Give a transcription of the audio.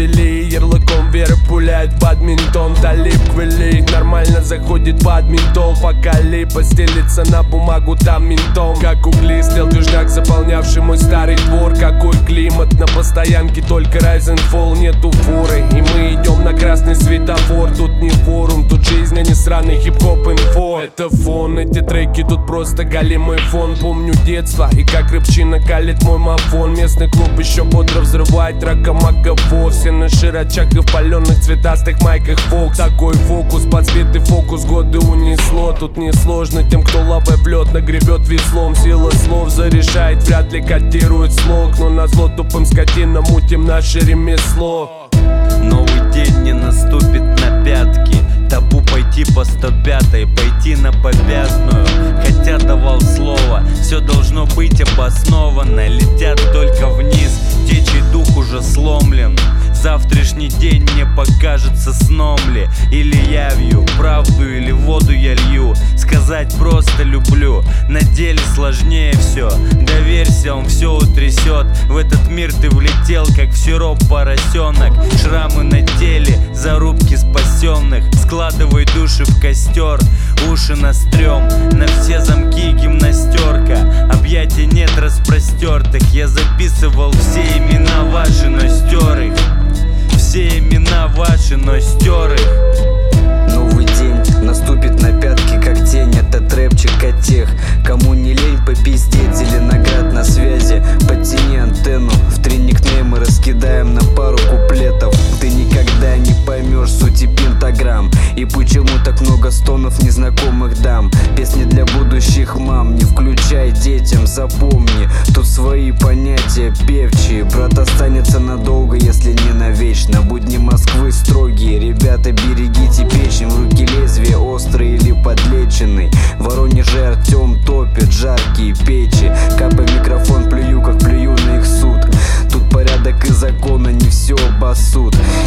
свели, ярлыком веры пулять бадминтон. Талиб Квели нормально заходит бадминтон. Пока липа стелится на бумагу, там ментом. Как угли стел движняк, заполнявший мой старый двор. Какой климат на постоянке, только Rise and Fall. Нету фуры, и мы идем на красный светофор. Тут не форум, тут жизнь, а не сраный хип-хоп инфо. Это фон, эти треки тут просто галимый фон. Помню детство и как рыбчина калит мой мафон. Местный клуб еще бодро взрывает ракомагафо. Все на широчах и в паленых цветастых майках Фокс. Такой фокус, подсветый фокус, годы унесло. Тут несложно тем, кто лапой в лед нагребет веслом. Сила слов зарешает, вряд ли котирует слог. Но назло тупым скотинам мутим наше ремесло. Новый день не наступит на пятки. Табу пойти по 105-й, пойти на попятную. Хотя давал слово, все должно быть обосновано. Летят только вниз, те, чей дух уже сломлен. Завтрашний день мне покажется сном ли, или явью, правду или воду я лью. Сказать просто люблю, на деле сложнее все. Доверься, он все утрясет. В этот мир ты влетел, как в сироп поросенок. Шрамы на теле, зарубки спасенных. Складывай души в костер, уши на стрём. На все замки гимнастерка, объятий нет распростертых. Я записывал все имена ваши, но стер их. Все имена ваши, но стер их. Новый день наступит на пятки, как тень. Это трэпчик от тех, кому не лень попиздеть. Зеленоград на связи, подтяни антенну. В 3 никнеймы раскидаем на пару куплетов. Ты никогда не поймешь сути пентаграмм. И почему так много стонов незнакомых дам. Песни для будущих мам, не включай детям. Запомни, тут свои понятия певчие. Брат останется надолго, если не навечно. Будни Москвы строгие, ребята, берегите печень. В руки лезвие острый или подлеченный. В Воронеже Артем топит жаркие печи. Капай микрофон, плюю, как плюю на их суд. Тут порядок и закон, они все обоссут.